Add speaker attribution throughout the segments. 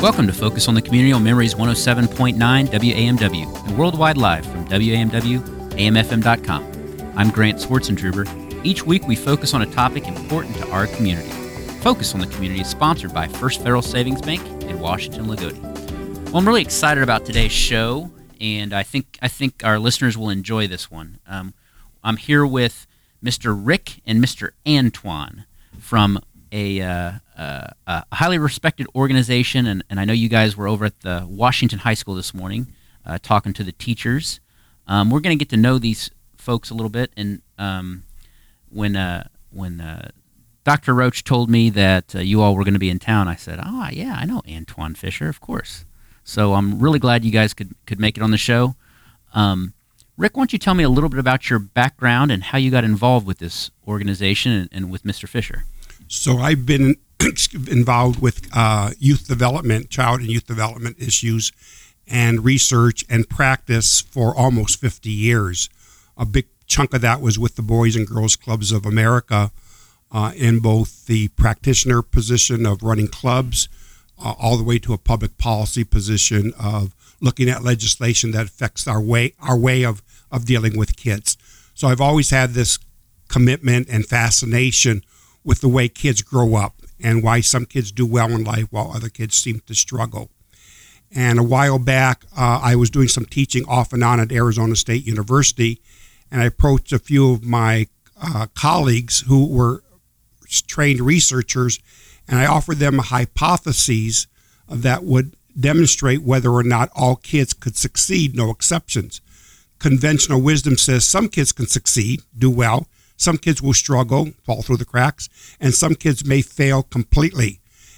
Speaker 1: Welcome to Focus on the Community on Memories 107.9 WAMW and worldwide live from WAMW-AMFM.com. I'm Grant Swartzentruber. Each week we focus on a topic important to our community. Focus on the Community is sponsored by First Federal Savings Bank in Washington Lagodi. Well, I'm really excited about today's show, and I think our listeners will enjoy this one. I'm here with Mr. Rick and Mr. Antoine from a highly respected organization, and I know you guys were over at the Washington High School this morning talking to the teachers. We're going to get to know these folks a little bit, and when Dr. Roach told me that you all were going to be in town, I said, yeah, I know Antoine Fisher, of course. So I'm really glad you guys could make it on the show. Rick, why don't you tell me a little bit about your background and how you got involved with this organization and with Mr. Fisher?
Speaker 2: So I've been involved with youth development, child and youth development issues, and research and practice for almost 50 years. A big chunk of that was with the Boys and Girls Clubs of America in both the practitioner position of running clubs all the way to a public policy position of looking at legislation that affects our way of dealing with kids. So I've always had this commitment and fascination with the way kids grow up and why some kids do well in life while other kids seem to struggle. And a while back, I was doing some teaching off and on at Arizona State University, and I approached a few of my colleagues who were trained researchers, and I offered them a hypothesis that would demonstrate whether or not all kids could succeed, no exceptions. Conventional wisdom says some kids can succeed, do well, some kids will struggle, fall through the cracks, and some kids may fail completely.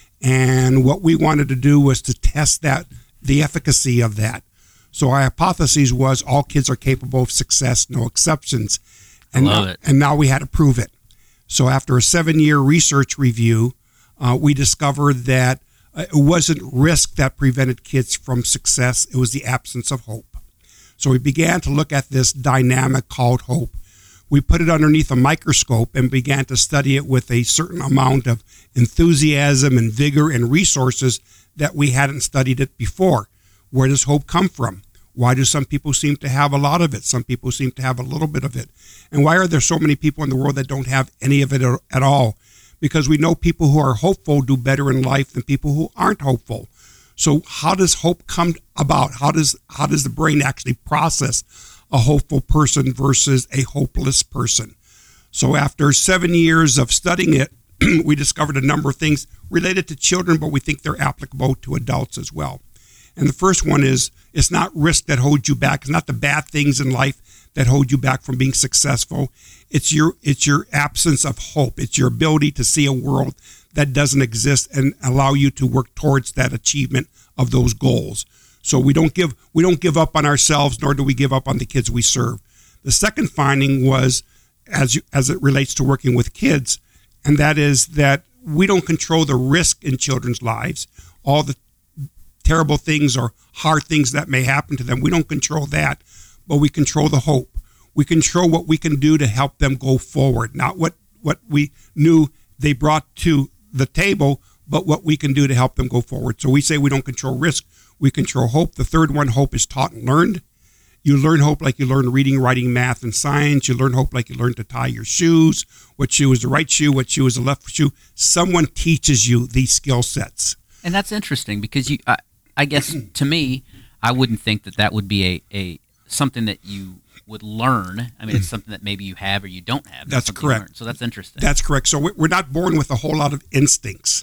Speaker 2: And what we wanted to do was to test the efficacy of that. So our hypothesis was all kids are capable of success, no exceptions. And
Speaker 1: I love it.
Speaker 2: And now we had to prove it. So after a 7-year research review, we discovered that it wasn't risk that prevented kids from success, it was the absence of hope. So we began to look at this dynamic called hope. We put it underneath a microscope and began to study it with a certain amount of enthusiasm and vigor and resources that we hadn't studied it before. Where does hope come from? Why do some people seem to have a lot of it? Some people seem to have a little bit of it. And why are there so many people in the world that don't have any of it at all? Because we know people who are hopeful do better in life than people who aren't hopeful. So how does hope come about? How does the brain actually process a hopeful person versus a hopeless person? So after 7 years of studying it, we discovered a number of things related to children, but we think they're applicable to adults as well. And the first one is, it's not risk that holds you back. It's not the bad things in life that hold you back from being successful. It's your absence of hope. It's your ability to see a world that doesn't exist and allow you to work towards that achievement of those goals. So we don't give up on ourselves, nor do we give up on the kids we serve. The second finding was, as it relates to working with kids, and that is that we don't control the risk in children's lives, all the terrible things or hard things that may happen to them. We don't control that, but we control the hope. We control what we can do to help them go forward, not what we knew they brought to the table, but what we can do to help them go forward. So we say we don't control risk, we control hope. The third one, hope is taught and learned. You learn hope like you learn reading, writing, math, and science. You learn hope like you learn to tie your shoes, what shoe is the right shoe, what shoe is the left shoe. Someone teaches you these skill sets.
Speaker 1: And that's interesting because I guess to me, I wouldn't think that would be a something that you would learn. I mean, it's something that maybe you have or you don't have.
Speaker 2: That's correct.
Speaker 1: So that's interesting.
Speaker 2: That's correct. So we're not born with a whole lot of instincts.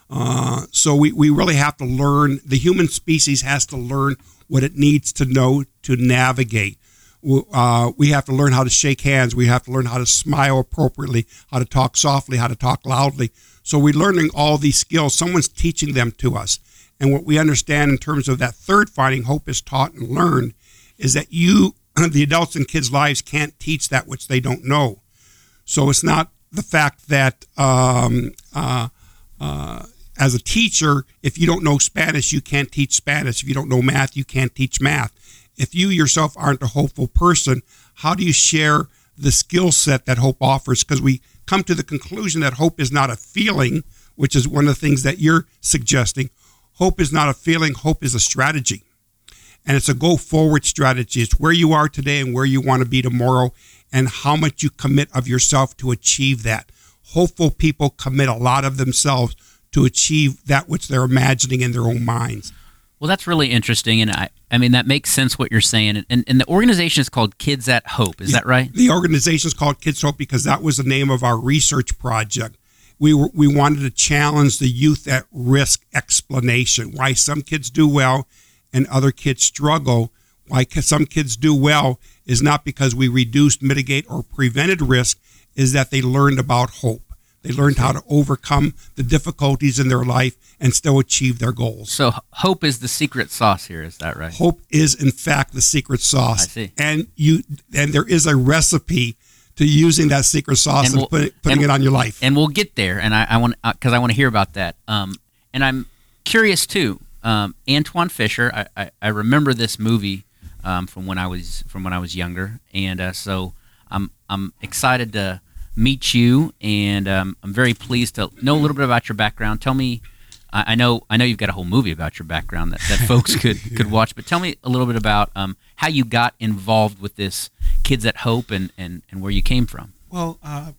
Speaker 2: So we really have to learn. The human species has to learn what it needs to know to navigate. We have to learn how to shake hands. We have to learn how to smile appropriately, how to talk softly, how to talk loudly. So we're learning all these skills. Someone's teaching them to us. And what we understand in terms of that third finding, hope is taught and learned, is that the adults in kids' lives can't teach that which they don't know. So it's not the fact that as a teacher, if you don't know Spanish, you can't teach Spanish. If you don't know math, you can't teach math. If you yourself aren't a hopeful person, how do you share the skill set that hope offers? Because we come to the conclusion that hope is not a feeling, which is one of the things that you're suggesting. Hope is not a feeling. Hope is a strategy. And it's a go-forward strategy. It's where you are today and where you want to be tomorrow and how much you commit of yourself to achieve that. Hopeful people commit a lot of themselves to achieve that which they're imagining in their own minds.
Speaker 1: Well, that's really interesting, and I mean, that makes sense what you're saying. And the organization is called Kids at Hope. Is that right?
Speaker 2: The organization is called Kids Hope because that was the name of our research project. We wanted to challenge the youth at risk explanation, why some kids do well and other kids struggle. Why some kids do well is not because we reduced, mitigate, or prevented risk, is that they learned about hope. They learned how to overcome the difficulties in their life and still achieve their goals.
Speaker 1: So hope is the secret sauce here, is that right?
Speaker 2: Hope is, in fact, the secret sauce.
Speaker 1: I see.
Speaker 2: And there is a recipe to using that secret sauce and putting it on your life.
Speaker 1: And we'll get there, and I want because I want to hear about that. And I'm curious too. Antwone Fisher, I remember this movie from when I was younger, and so I'm excited to meet you, and I'm very pleased to know a little bit about your background. Tell me, I know you've got a whole movie about your background that folks could watch, but tell me a little bit about how you got involved with this Kids at Hope and where you came from.
Speaker 3: Well,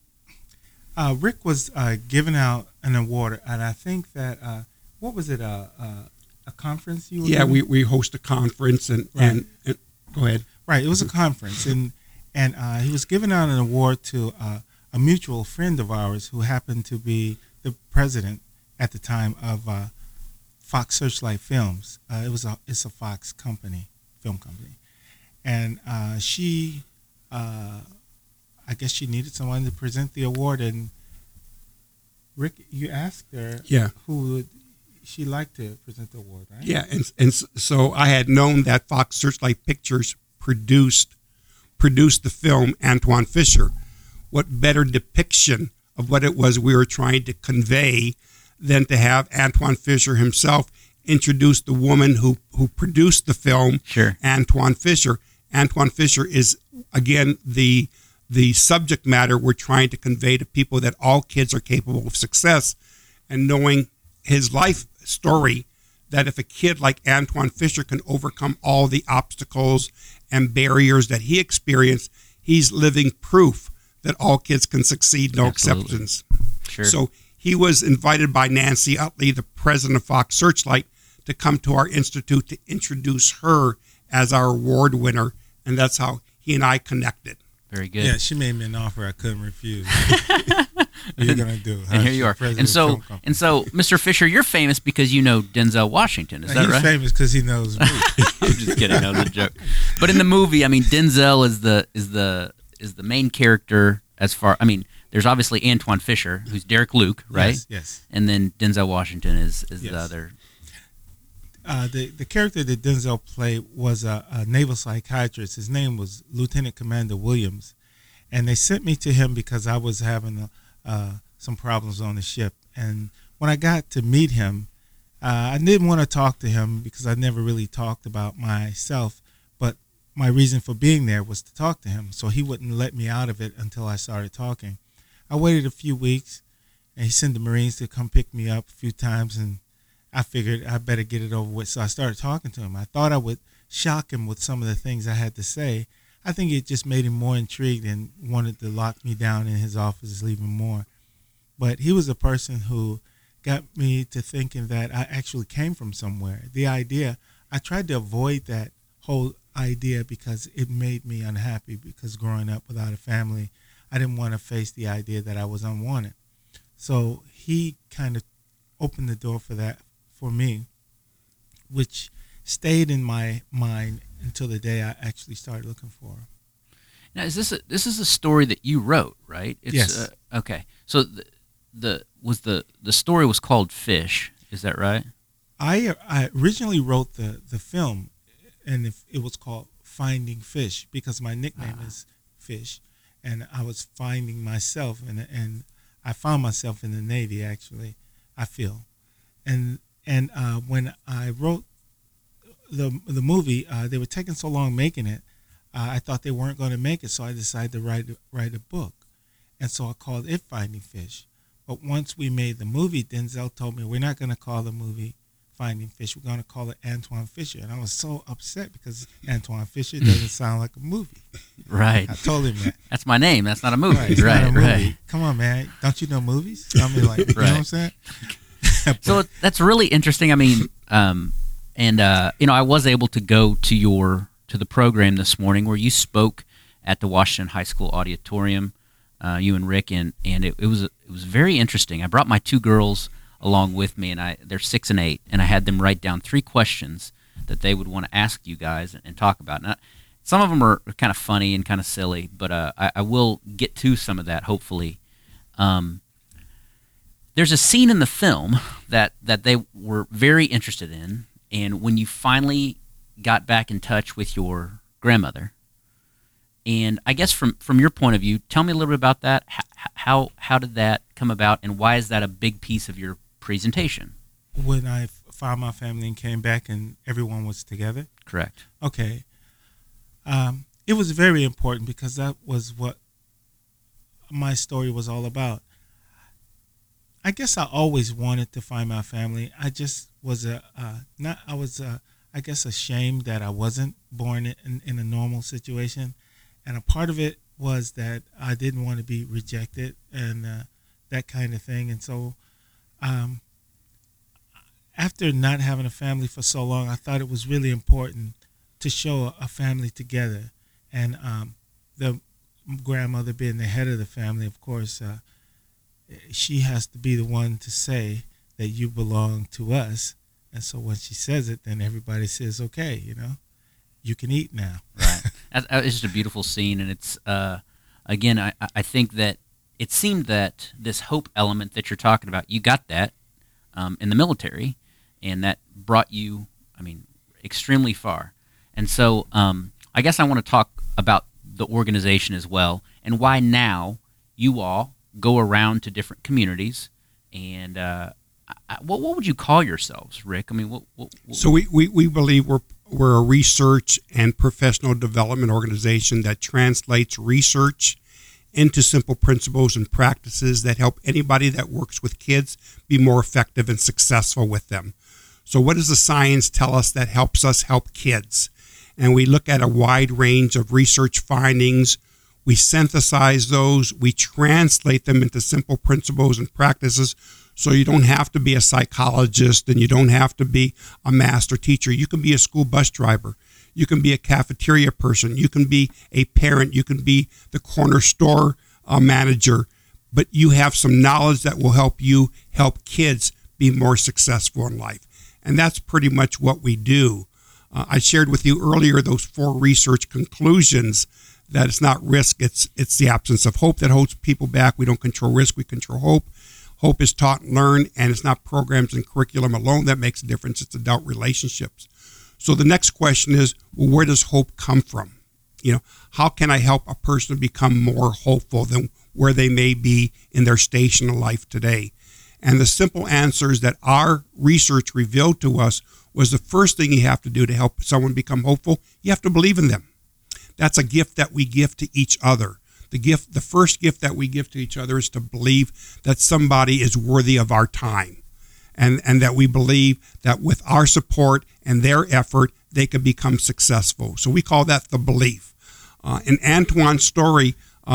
Speaker 3: Rick was giving out an award, and I think that what was it, a conference you were doing?
Speaker 2: we host a conference, and go ahead.
Speaker 3: Right, it was a conference, and he was giving out an award to a mutual friend of ours who happened to be the president at the time of Fox Searchlight Films. It's a Fox company, film company, and she, I guess she needed someone to present the award. And Rick, you asked her, who would she like to present the award, right?
Speaker 2: Yeah, and so I had known that Fox Searchlight Pictures produced the film Antwone Fisher. What better depiction of what it was we were trying to convey than to have Antwone Fisher himself introduce the woman who produced the film,
Speaker 1: sure.
Speaker 2: Antwone Fisher. Antwone Fisher is, again, the subject matter we're trying to convey to people, that all kids are capable of success, and knowing his life story, that if a kid like Antwone Fisher can overcome all the obstacles and barriers that he experienced, he's living proof that all kids can succeed, no
Speaker 1: Absolutely.
Speaker 2: exceptions.
Speaker 1: Sure.
Speaker 2: So he was invited by Nancy Utley, the president of Fox Searchlight, to come to our institute to introduce her as our award winner, and that's how he and I connected.
Speaker 1: Very good.
Speaker 3: Yeah, she made me an offer I couldn't refuse. What are you gonna do?
Speaker 1: And here you are. And so, Mr. Fisher, you're famous because you know Denzel Washington. Is that right?
Speaker 3: He's famous because he knows me.
Speaker 1: I'm just kidding. That was a joke. But in the movie, I mean, Denzel is the main character. As far, I mean, there's obviously Antwone Fisher, who's Derek Luke, right?
Speaker 3: Yes.
Speaker 1: And then Denzel Washington is
Speaker 3: yes.
Speaker 1: the other.
Speaker 3: The character that Denzel played was a naval psychiatrist. His name was Lieutenant Commander Williams, and they sent me to him because I was having some problems on the ship. And when I got to meet him, I didn't want to talk to him because I never really talked about myself, but my reason for being there was to talk to him, so he wouldn't let me out of it until I started talking. I waited a few weeks, and he sent the Marines to come pick me up a few times, and I figured I better get it over with, so I started talking to him. I thought I would shock him with some of the things I had to say. I think it just made him more intrigued and wanted to lock me down in his office even more. But he was a person who got me to thinking that I actually came from somewhere. The idea, I tried to avoid that whole idea because it made me unhappy, because growing up without a family, I didn't want to face the idea that I was unwanted. So he kind of opened the door for that for me, which stayed in my mind until the day I actually started looking for her.
Speaker 1: Now, this is a story that you wrote, right?
Speaker 3: Yes.
Speaker 1: Okay. So the story was called Fish. Is that right?
Speaker 3: I originally wrote the film, and it was called Finding Fish because my nickname is Fish, and I was finding myself, and I found myself in the Navy, actually, I feel. And when I wrote the movie, they were taking so long making it, I thought they weren't going to make it, so I decided to write a book. And so I called it Finding Fish. But once we made the movie, Denzel told me, we're not going to call the movie Finding Fish. We're going to call it Antoine Fisher. And I was so upset because Antoine Fisher doesn't sound like a movie.
Speaker 1: Right.
Speaker 3: I told him that.
Speaker 1: That's my name. That's not a movie.
Speaker 3: It's not a movie.
Speaker 1: Right.
Speaker 3: Come on, man. Don't you know movies? I mean, like, you know what I'm saying?
Speaker 1: So that's really interesting. I mean, I was able to go to the program this morning where you spoke at the Washington High School auditorium, you and Rick, and it was very interesting. I brought my two girls along with me, and they're 6 and 8, and I had them write down 3 questions that they would want to ask you guys and talk about. Now, some of them are kind of funny and kind of silly, but I will get to some of that hopefully. There's a scene in the film that they were very interested in, and when you finally got back in touch with your grandmother, and I guess from your point of view, tell me a little bit about that. How did that come about, and why is that a big piece of your presentation?
Speaker 3: When I found my family and came back and everyone was together?
Speaker 1: Correct.
Speaker 3: Okay. It was very important because that was what my story was all about. I guess I always wanted to find my family. I just was ashamed that I wasn't born in a normal situation. And a part of it was that I didn't want to be rejected and that kind of thing. And so after not having a family for so long, I thought it was really important to show a family together. And the grandmother being the head of the family, of course, she has to be the one to say that you belong to us. And so when she says it, then everybody says, okay, you can eat now.
Speaker 1: Right. It's just a beautiful scene. And it's, again, I think that it seemed that this hope element that you're talking about, you got that in the military, and that brought you, extremely far. And so I guess I want to talk about the organization as well, and why now you all go around to different communities. And what would you call yourselves, Rick? What
Speaker 2: So we believe we're a research and professional development organization that translates research into simple principles and practices that help anybody that works with kids be more effective and successful with them. So what does the science tell us that helps us help kids? And we look at a wide range of research findings. We synthesize those. We translate them into simple principles and practices. So you don't have to be a psychologist and you don't have to be a master teacher. You can be a school bus driver. You can be a cafeteria person. You can be a parent. You can be the corner store manager. But you have some knowledge that will help you help kids be more successful in life. And that's pretty much what we do. I shared with you earlier those 4 research conclusions that it's not risk, it's the absence of hope that holds people back. We don't control risk, we control hope. Hope is taught and learned, and it's not programs and curriculum alone that makes a difference. It's adult relationships. So the next question is, well, where does hope come from? How can I help a person become more hopeful than where they may be in their station in life today? And the simple answers that our research revealed to us was the first thing you have to do to help someone become hopeful, you have to believe in them. That's a gift that we give to each other. The first gift that we give to each other is to believe that somebody is worthy of our time, and that we believe that with our support and their effort, they could become successful. So we call that the belief. In Antoine's story,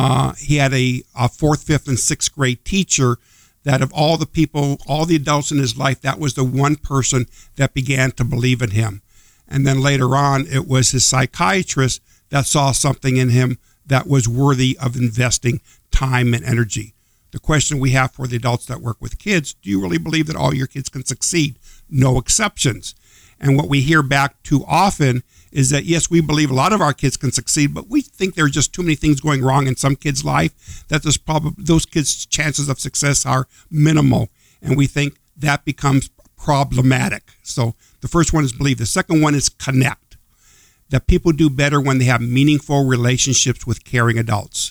Speaker 2: he had a 4th, 5th, and 6th grade teacher that of all the people, all the adults in his life, that was the one person that began to believe in him. And then later on, it was his psychiatrist that saw something in him that was worthy of investing time and energy. The question we have for the adults that work with kids, do you really believe that all your kids can succeed? No exceptions. And what we hear back too often is that, yes, we believe a lot of our kids can succeed, but we think there are just too many things going wrong in some kids' life that those kids' chances of success are minimal. And we think that becomes problematic. So the first one is believe. The second one is connect. That people do better when they have meaningful relationships with caring adults.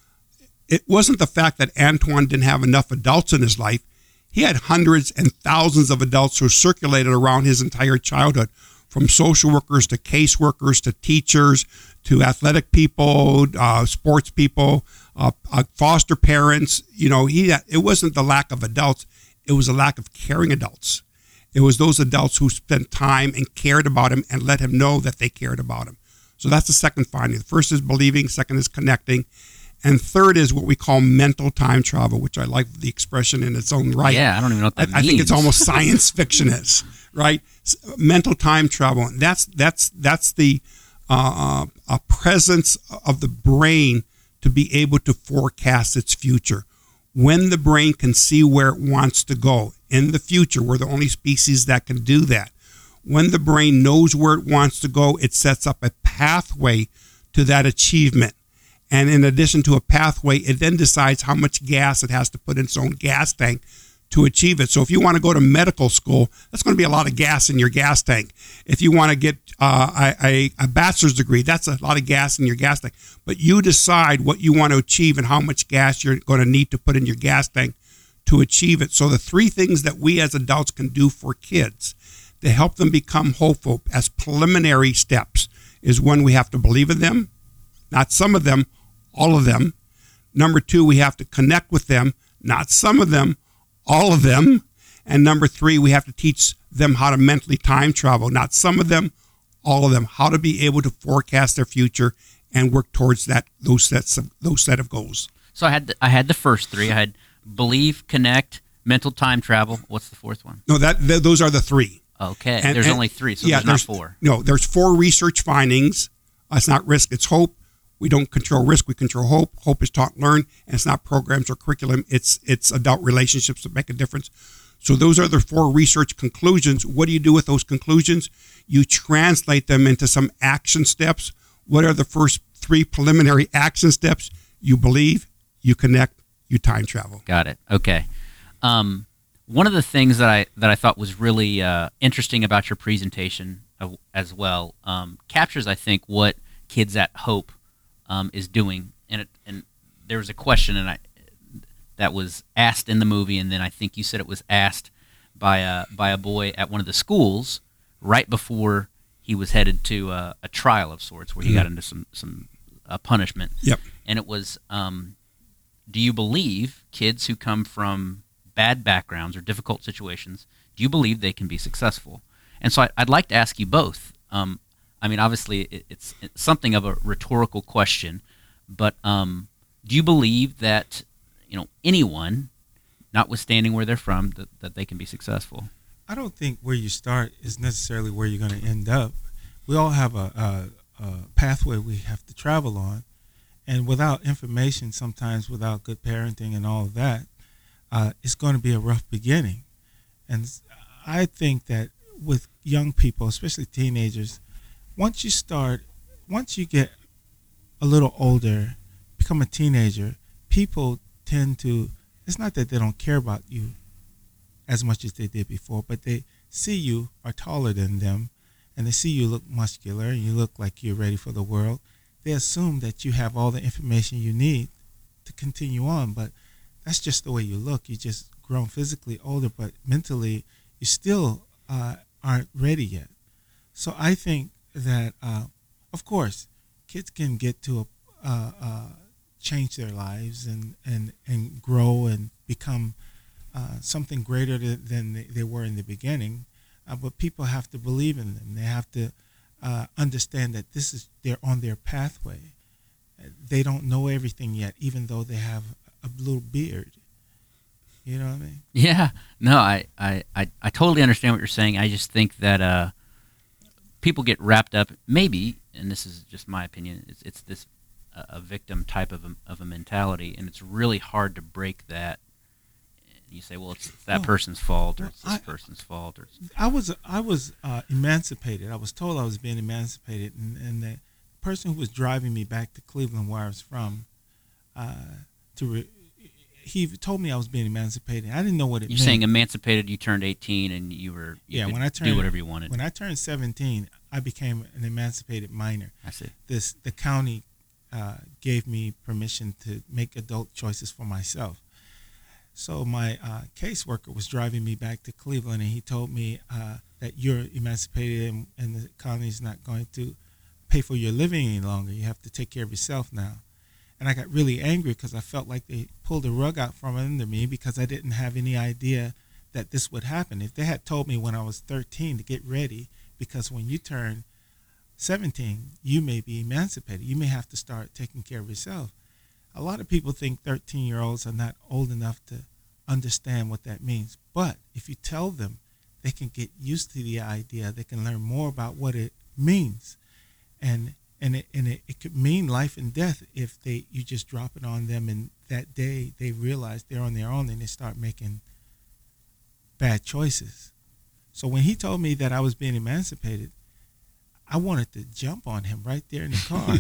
Speaker 2: It wasn't the fact that Antoine didn't have enough adults in his life. He had hundreds and thousands of adults who circulated around his entire childhood, from social workers to caseworkers to teachers to athletic people, sports people, foster parents. It wasn't the lack of adults. It was a lack of caring adults. It was those adults who spent time and cared about him and let him know that they cared about him. So that's the second finding. The first is believing, second is connecting, and third is what we call mental time travel, which I like the expression in its own right.
Speaker 1: Yeah, I don't even know what that means.
Speaker 2: I think it's almost science fiction-ish, right? Mental time travel. And that's the a presence of the brain to be able to forecast its future. When the brain can see where it wants to go in the future, we're the only species that can do that. When the brain knows where it wants to go, it sets up a pathway to that achievement. And in addition to a pathway, it then decides how much gas it has to put in its own gas tank to achieve it. So if you want to go to medical school, that's going to be a lot of gas in your gas tank. If you want to get a bachelor's degree, that's a lot of gas in your gas tank. But you decide what you want to achieve and how much gas you're going to need to put in your gas tank to achieve it. So the three things that we as adults can do for kids to help them become hopeful as preliminary steps is, one, we have to believe in them, not some of them, all of them. Number two, we have to connect with them, not some of them, all of them. And number three, we have to teach them how to mentally time travel, not some of them, all of them, how to be able to forecast their future and work towards those set of goals.
Speaker 1: So I had the first three. I had believe, connect, mental time travel. What's the fourth one?
Speaker 2: No, those are the three.
Speaker 1: Okay. There's only three, so there's not four.
Speaker 2: No, there's four research findings. It's not risk, it's hope. We don't control risk, we control hope. Hope is taught and learned, and it's not programs or curriculum. It's adult relationships that make a difference. So those are the four research conclusions. What do you do with those conclusions? You translate them into some action steps. What are the first three preliminary action steps? You believe, you connect, you time travel.
Speaker 1: Got it. Okay. One of the things that I thought was really interesting about your presentation as well captures, I think, what Kids at Hope is doing. And there was a question that was asked in the movie, and then I think you said it was asked by a boy at one of the schools right before he was headed to a trial of sorts, where he got into some punishment.
Speaker 2: Yep.
Speaker 1: And it was, do you believe kids who come from bad backgrounds or difficult situations, do you believe they can be successful? And so I'd like to ask you both. I mean, obviously, it's something of a rhetorical question, but do you believe that anyone, notwithstanding where they're from, that they can be successful?
Speaker 3: I don't think where you start is necessarily where you're going to end up. We all have a pathway we have to travel on, and without information, sometimes without good parenting and all of that, it's going to be a rough beginning. And I think that with young people, especially teenagers, once you get a little older, become a teenager, people tend to, it's not that they don't care about you as much as they did before, but they see you are taller than them, and they see you look muscular, and you look like you're ready for the world. They assume that you have all the information you need to continue on, but that's just the way you look. You just grown physically older, but mentally you still aren't ready yet. So I think that, of course, kids can get to change their lives and grow and become something greater than they were in the beginning. But people have to believe in them. They have to understand that they're on their pathway. They don't know everything yet, even though they have a little beard. You know what I mean?
Speaker 1: Yeah. No, I totally understand what you're saying. I just think that people get wrapped up, maybe, and this is just my opinion, it's this a victim type of a mentality, and it's really hard to break that. You say, well, it's that person's fault, or it's this person's fault.
Speaker 3: I was emancipated. I was told I was being emancipated, and the person who was driving me back to Cleveland, where I was from, he told me I was being emancipated. I didn't know what it meant.
Speaker 1: You're saying emancipated, you turned 18 and you could do whatever you wanted.
Speaker 3: When I turned 17, I became an emancipated minor.
Speaker 1: I see.
Speaker 3: The county gave me permission to make adult choices for myself. So my caseworker was driving me back to Cleveland, and he told me that you're emancipated and the county's not going to pay for your living any longer. You have to take care of yourself now. And I got really angry because I felt like they pulled the rug out from under me because I didn't have any idea that this would happen. If they had told me when I was 13 to get ready, because when you turn 17, you may be emancipated. You may have to start taking care of yourself. A lot of people think 13-year-olds are not old enough to understand what that means. But if you tell them, they can get used to the idea. They can learn more about what it means. And it could mean life and death if you just drop it on them, and that day they realize they're on their own and they start making bad choices. So when he told me that I was being emancipated, I wanted to jump on him right there in the car.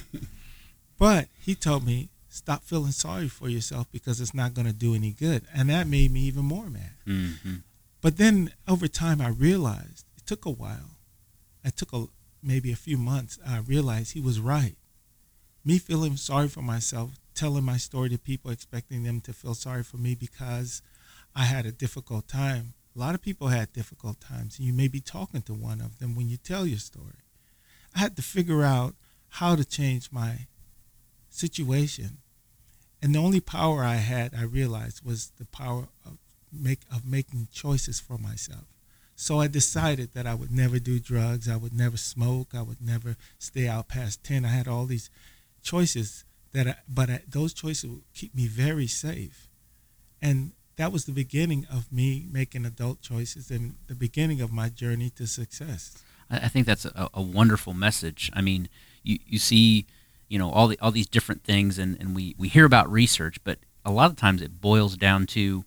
Speaker 3: But he told me, stop feeling sorry for yourself because it's not going to do any good. And that made me even more mad.
Speaker 1: Mm-hmm.
Speaker 3: But then over time, I realized, it took a while. It took maybe a few months. I realized he was right. Me feeling sorry for myself, telling my story to people, expecting them to feel sorry for me because I had a difficult time. A lot of people had difficult times, and you may be talking to one of them when you tell your story. I had to figure out how to change my situation. And the only power I had, I realized, was the power of making choices for myself. So I decided that I would never do drugs, I would never smoke, I would never stay out past 10. I had all these choices, but those choices would keep me very safe. And that was the beginning of me making adult choices and the beginning of my journey to success.
Speaker 1: I think that's a wonderful message. I mean, you see, all these different things, and we hear about research, but a lot of times it boils down to,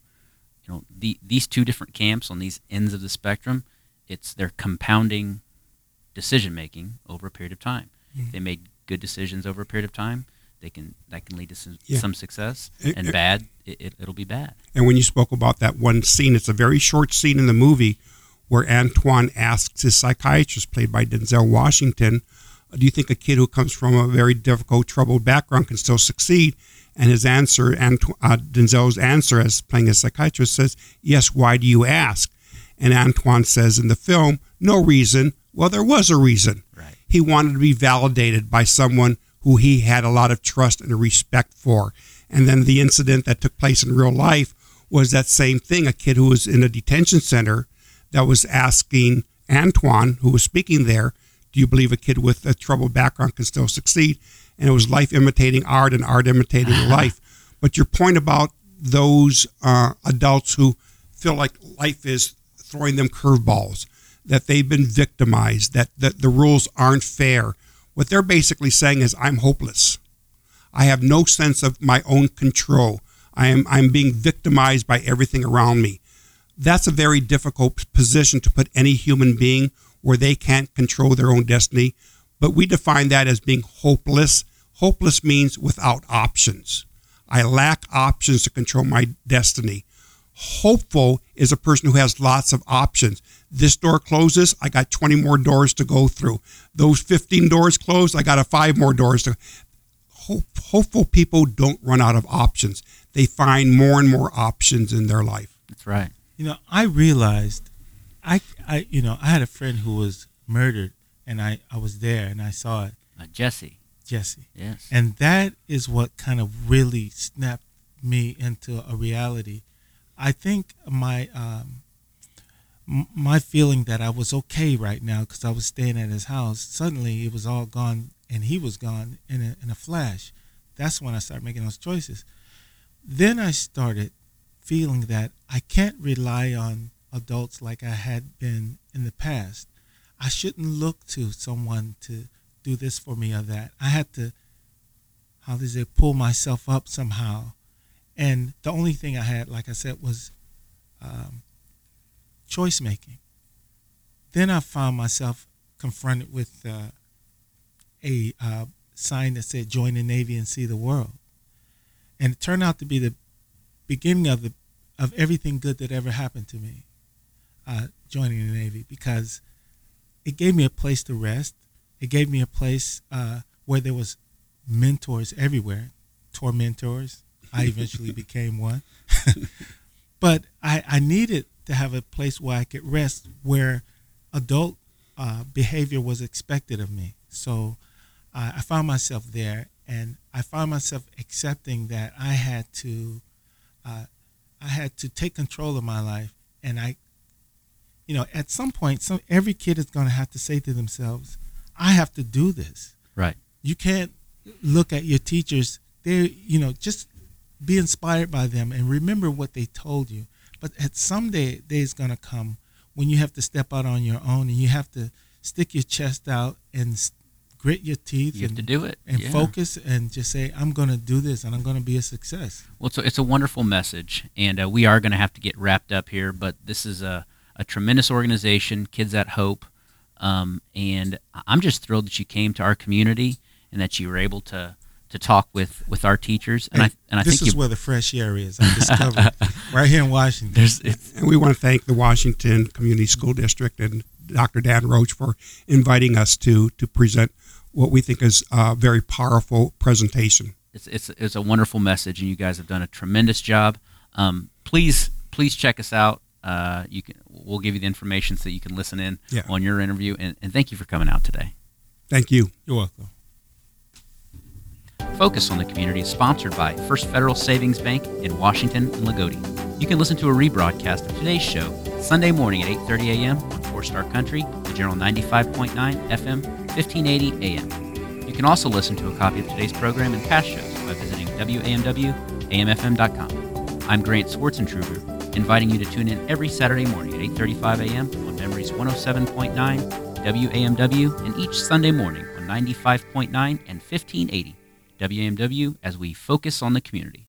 Speaker 1: these two different camps on these ends of the spectrum. They're compounding decision making over a period of time.
Speaker 2: Mm-hmm.
Speaker 1: If they made good decisions over a period of time, that can lead to some success, and bad, it'll be bad.
Speaker 2: And when you spoke about that one scene, it's a very short scene in the movie where Antoine asks his psychiatrist, played by Denzel Washington, do you think a kid who comes from a very difficult, troubled background can still succeed? And his answer, Denzel's answer as playing a psychiatrist, says, yes, why do you ask? And Antoine says in the film, no reason. Well, there was a reason.
Speaker 1: Right.
Speaker 2: He wanted to be validated by someone who he had a lot of trust and respect for. And then the incident that took place in real life was that same thing, a kid who was in a detention center that was asking Antoine, who was speaking there, do you believe a kid with a troubled background can still succeed? And it was life imitating art and art imitating life. But your point about those adults who feel like life is throwing them curveballs, that they've been victimized, that the rules aren't fair. What they're basically saying is, I'm hopeless. I have no sense of my own control. I'm being victimized by everything around me. That's a very difficult position to put any human being, where they can't control their own destiny. But we define that as being hopeless. Hopeless means without options. I lack options to control my destiny. Hopeful is a person who has lots of options. This door closes, I got 20 more doors to go through. Those 15 doors closed, I got 5 more doors to. Hopeful people don't run out of options. They find more and more options in their life.
Speaker 1: That's right.
Speaker 3: I realized, I had a friend who was murdered, and I was there and I saw it.
Speaker 1: Jesse.
Speaker 3: Yes. And that is what kind of really snapped me into a reality. I think my feeling that I was okay right now because I was staying at his house, suddenly it was all gone and he was gone in a flash. That's when I started making those choices. Then I started feeling that I can't rely on adults like I had been in the past. I shouldn't look to someone to do this for me or that. I had to, pull myself up somehow. And the only thing I had, like I said, was choice making. Then I found myself confronted with a sign that said, join the Navy and see the world. And it turned out to be the beginning of everything good that ever happened to me, joining the Navy, because it gave me a place to rest. It gave me a place where there was mentors everywhere, tormentors. I eventually became one. But I needed to have a place where I could rest, where adult behavior was expected of me. So I found myself there, and I found myself accepting that I had to take control of my life And at some point, every kid is going to have to say to themselves, I have to do this.
Speaker 1: Right.
Speaker 3: You can't look at your teachers. Just be inspired by them and remember what they told you. But at some day is going to come when you have to step out on your own and you have to stick your chest out and grit your teeth.
Speaker 1: You have to do it.
Speaker 3: And focus and just say, I'm going to do this and I'm going to be a success.
Speaker 1: Well, it's a wonderful message, and we are going to have to get wrapped up here, but this is a tremendous organization, Kids at Hope, and I'm just thrilled that you came to our community and that you were able to talk with our teachers. And I
Speaker 3: this
Speaker 1: think
Speaker 3: is where the fresh air is. I discovered right here in Washington.
Speaker 2: And we want to thank the Washington Community School District and Dr. Dan Roach for inviting us to present what we think is a very powerful presentation.
Speaker 1: It's a wonderful message, and you guys have done a tremendous job. Please check us out. We'll give you the information so you can listen in on your interview. And thank you for coming out today.
Speaker 2: Thank you.
Speaker 3: You're welcome.
Speaker 1: Focus on the Community is sponsored by First Federal Savings Bank in Washington and Lagodi. You can listen to a rebroadcast of today's show Sunday morning at 8:30 a.m. on 4-Star Country, the General 95.9 FM, 1580 AM. You can also listen to a copy of today's program and past shows by visiting WAMW-AMFM.com. I'm Grant Swartzentruber, inviting you to tune in every Saturday morning at 8:35 a.m. on Memories 107.9 WAMW and each Sunday morning on 95.9 and 1580 WAMW as we focus on the community.